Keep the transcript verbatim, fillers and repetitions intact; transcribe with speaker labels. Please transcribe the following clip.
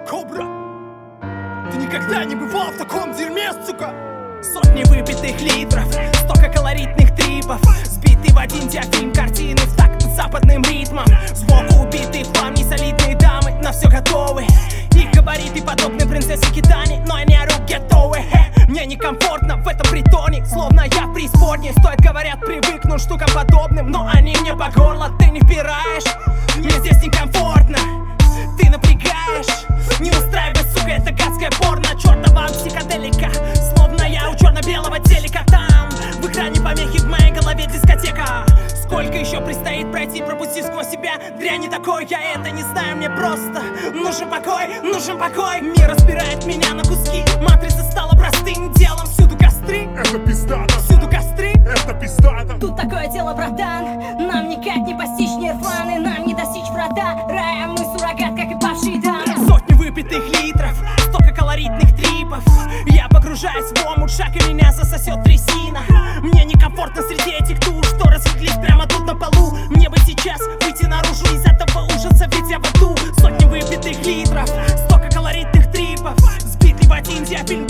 Speaker 1: Кобра, ты никогда не бывал в таком дерьме, сука.
Speaker 2: Сотни выпитых литров, столько колоритных трипов, сбитый в один диафильм картины в такт западным ритмом. Сбоку убитые в хлам несолидные дамы, на все готовы. Их габариты подобны принцессе Китани, но они орут готовы. Мне некомфортно в этом притоне, словно я в преисподней. Стоит, говорят, привыкну к штукам подобным, но они мне по горло. Ты не впираешь, мне здесь некомфортно. Ты напрягаешь, не устраивай, сука, это гадское порно. Чёртова психоделика, словно я у черно-белого телека. Там в экране помехи, в моей голове дискотека. Сколько еще предстоит пройти, пропустив сквозь себя дрянь такой. Я это не знаю, мне просто нужен покой, нужен покой. Мир распирает меня на куски, матрица стала простым делом. Всюду костры,
Speaker 1: это пиздато,
Speaker 2: всюду костры,
Speaker 1: это пиздато.
Speaker 3: Тут такое дело, братан, нам никак не постичь нирваны, нам не достичь врата рая, мы суррогат, как и павшие дамы.
Speaker 2: Сотни выпитых литров, столько колоритных трипов. Я погружаюсь в омут, шаг и меня засосет трясина. Мне некомфортно среди этих тур, что развлеклись прямо тут на полу. Мне бы сейчас выйти наружу из этого ужаса, ведь я в аду. Сотни выпитых литров, столько колоритных трипов, сбитый в один диафильм